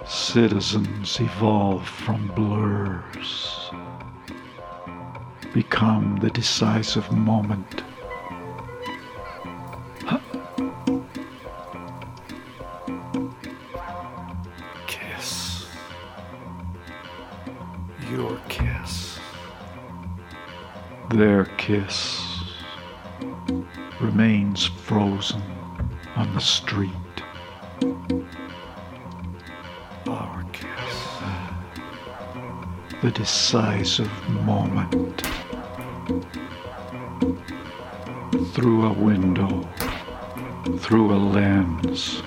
Citizens evolve from blurs, become the decisive moment. Kiss. Your kiss. Their kiss remains frozen on the street. Our kiss. The decisive moment. Through a window, through a lens,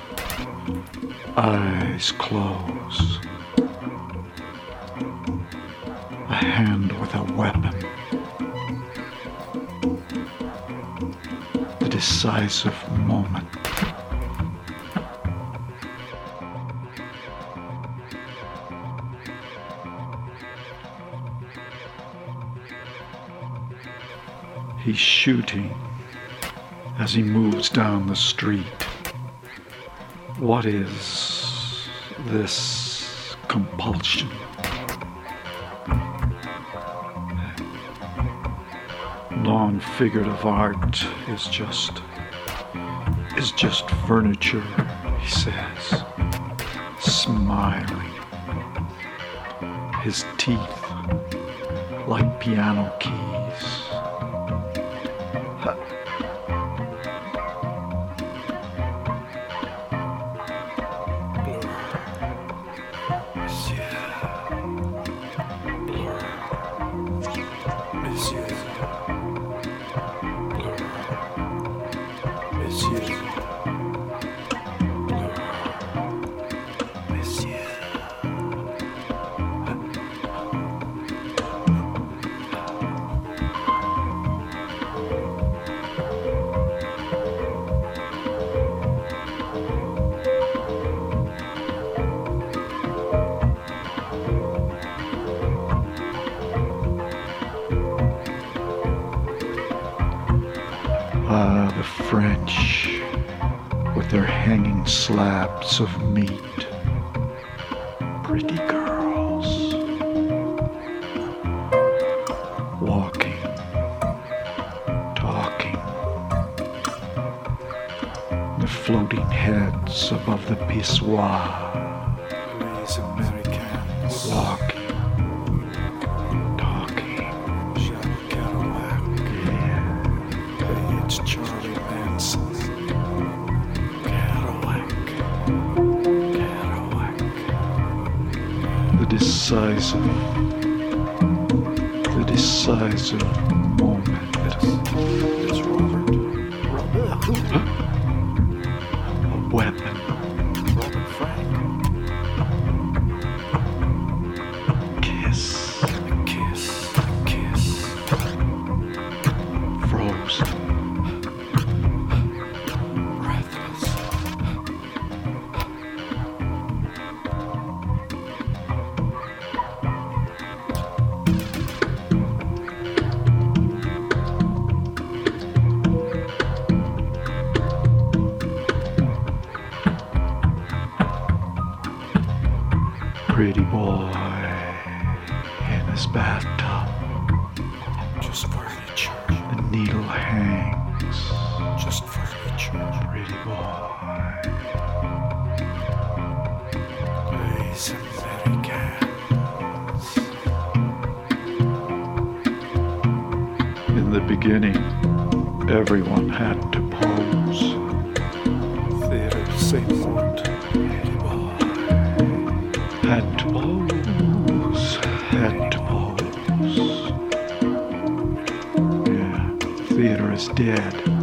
eyes close. A hand with a weapon. The decisive moment. He's shooting as he moves down the street. What is this compulsion? Non-figurative art is just furniture, he says, smiling. His teeth like piano keys. The French, with their hanging slabs of meat, pretty girls, walking, talking, the floating heads above the pissoir, Les Americans. walking. It's Charlie Manson. Kerouac. The decisive moment. It's Robert. Who? A weapon. Robert Frank. Kiss. Kiss. Kiss. Frozen. Breathless. Pretty boy in his bathtub. Just furniture. The needle hangs. Just furniture. Pretty boy. Les Americans. In the beginning, everyone had to pose. Theater St. Mort. Pretty boy. Had to pose. Had to pose. Yeah, theater is dead.